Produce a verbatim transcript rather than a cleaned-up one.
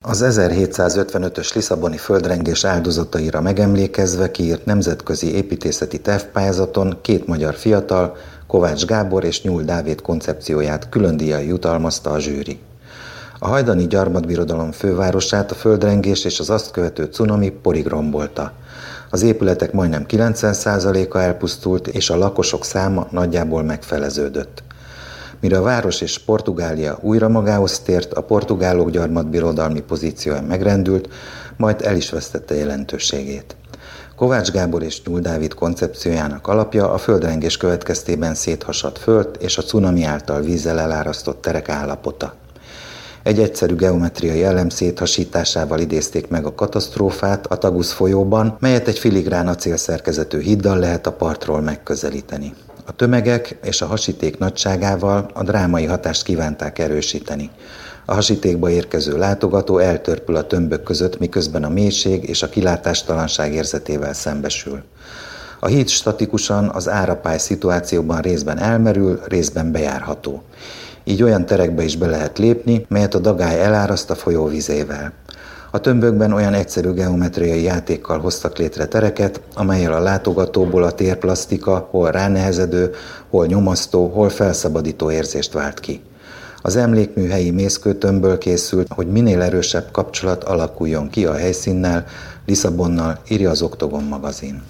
Az ezerhétszázötvenötös lisszaboni földrengés áldozataira megemlékezve kiírt nemzetközi építészeti tervpályázaton két magyar fiatal, Kovács Gábor és Nyúl Dávid koncepcióját külön díjjal jutalmazta a zsűri. A hajdani gyarmatbirodalom fővárosát a földrengés és az azt követő cunami porig rombolta. Az épületek majdnem kilencven százaléka elpusztult, és a lakosok száma nagyjából megfeleződött. Mire a város és Portugália újra magához tért, a portugálok gyarmatbirodalmi pozíciója megrendült, majd el is vesztette jelentőségét. Kovács Gábor és Nyúl Dávid koncepciójának alapja a földrengés következtében széthasadt föld és a cunami által vízzel elárasztott terek állapota. Egy egyszerű geometriai elem széthasításával idézték meg a katasztrófát a Tagus folyóban, melyet egy filigrán acélszerkezetű híddal lehet a partról megközelíteni. A tömegek és a hasíték nagyságával a drámai hatást kívánták erősíteni. A hasítékba érkező látogató eltörpül a tömbök között, miközben a mélység és a kilátástalanság érzetével szembesül. A híd statikusan az árapály szituációban részben elmerül, részben bejárható. Így olyan terekbe is be lehet lépni, melyet a dagály eláraszt a folyó vizével. A tömbökben olyan egyszerű geometriai játékkal hoztak létre tereket, amellyel a látogatóból a térplasztika hol ránehezedő, hol nyomasztó, hol felszabadító érzést vált ki. Az emlékmű helyi mészkőtömbből készült, hogy minél erősebb kapcsolat alakuljon ki a helyszínnel, Lisszabonnal, írja az Oktogon magazin.